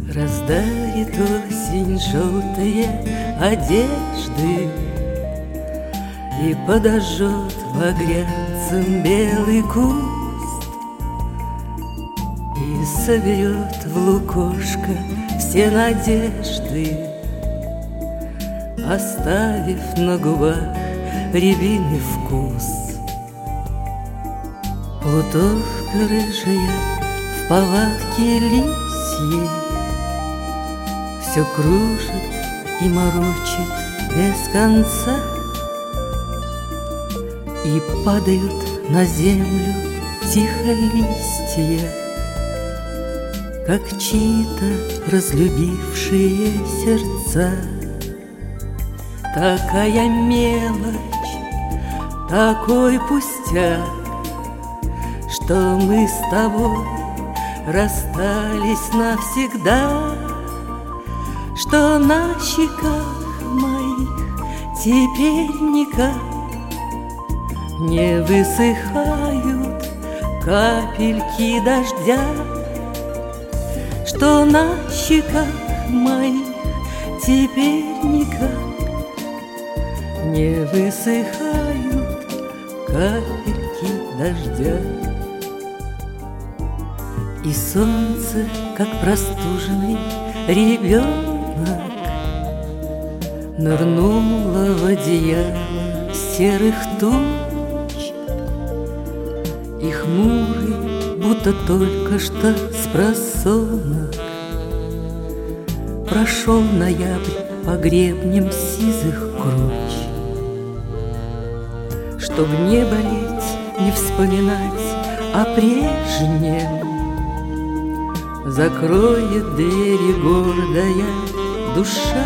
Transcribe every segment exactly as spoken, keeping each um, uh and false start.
Раздарит осень желтые одежды и подожжет багрянцем белый куст, и соберет в лукошко все надежды, оставив на губах рябиный вкус. Плутовка рыжая в палатке лисьей все кружит и морочит без конца, и падают на землю тихо листья, как чьи-то разлюбившие сердца. Такая мелочь, такой пустяк, что мы с тобой расстались навсегда, что на щеках моих теперь никак не высыхают капельки дождя, что на щеках моих теперь никак не высыхают капельки дождя. И солнце, как простуженный ребенок, нырнуло в одеяло серых туч, и хмурый, будто только что спросонок, прошел ноябрь по гребням сизых круч. Чтоб не болеть, не вспоминать о прежнем, закроет двери гордая душа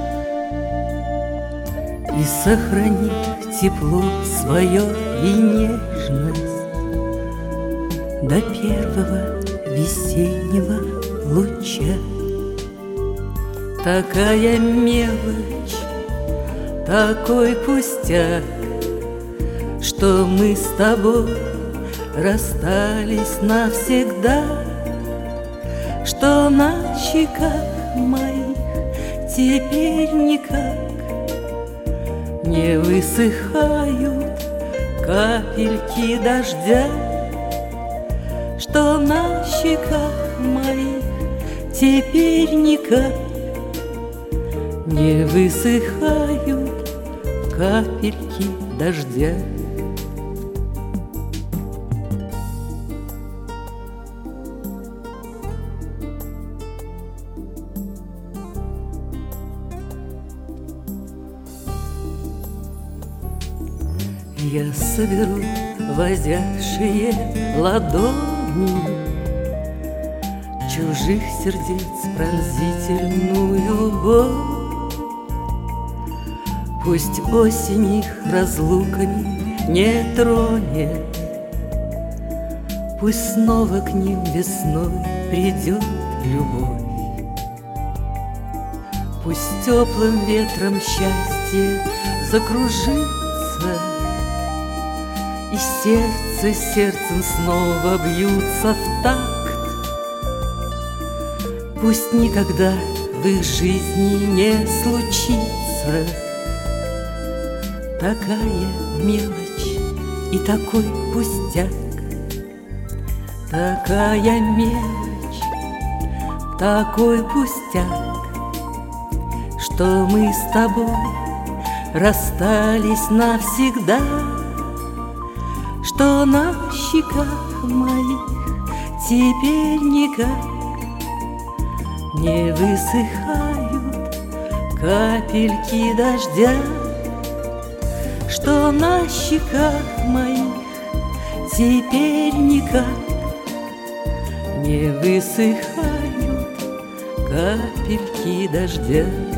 и сохранит тепло свое и нежность до первого весеннего луча. Такая мелочь, такой пустяк, что мы с тобой расстались навсегда, что на щеках моих теперь никак не высыхают капельки дождя, что на щеках моих теперь никак не высыхают капельки дождя. Я соберу возявшие ладони чужих сердец пронзительную боль. Пусть осень их разлуками не тронет, пусть снова к ним весной придет любовь. Пусть теплым ветром счастье закружится, и сердце сердцем снова бьются в такт. Пусть никогда в их жизни не случится такая мелочь и такой пустяк. Такая мелочь, такой пустяк, что мы с тобой расстались навсегда, что на щеках моих теперь никак не высыхают капельки дождя, что на щеках моих теперь никак не высыхают капельки дождя.